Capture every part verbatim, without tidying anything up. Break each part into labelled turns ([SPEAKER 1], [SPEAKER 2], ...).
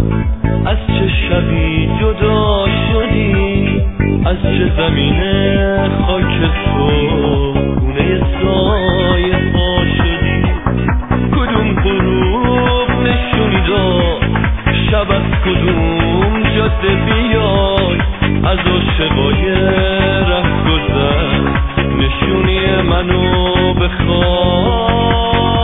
[SPEAKER 1] از چه شبی جدا شدی، از چه زمینه خاک تو گونه سایه ها شدی. کدوم غروب نشونی داد شب از کدوم جاده بیای، از عاشقای ره گذر نشونی منو بخوای.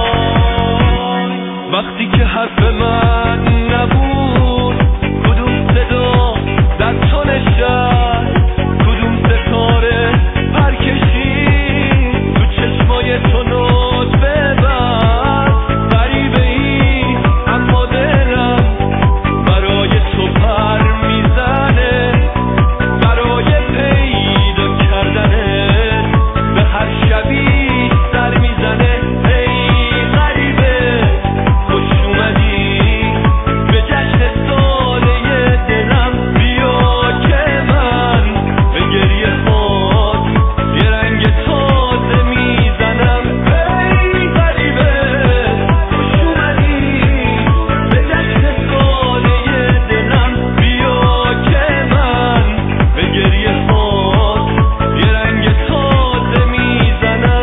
[SPEAKER 1] وقتی که حرف من نبود کدوم صدا در تو نشست، کدوم ستاره پر کشید تو چشمای تو نوت ببست. غریبه ای اما دلم برای تو پر میزنه، برای پیدا کردنه به هر شبی سر میزنه. ای غریبه خوش اومدی به جشن ساله دلم، بیا که من به گریه خود یه رنگ تازه میزنم. ای غریبه خوش اومدی به جشن ساله دلم، بیا که من به گریه خود یه رنگ تازه میزنم.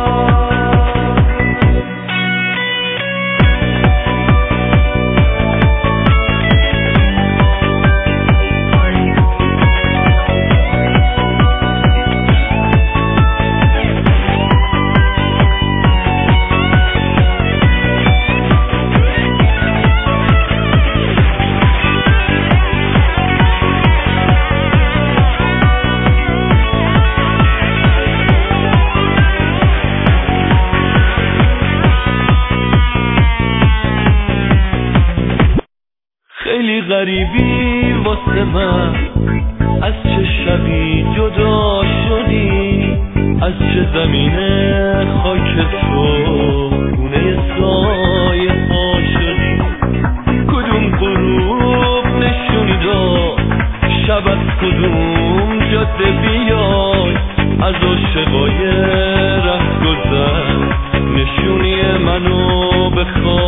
[SPEAKER 1] خیلی غریبی واسه من، از چه شبی جدا شدی، از چه زمینه خاک تو گونه سایه ها شدی. کدوم غروب نشونی داد شب از کدوم جاده بیای، از عاشقای ره گذر نشونی منو بخوای.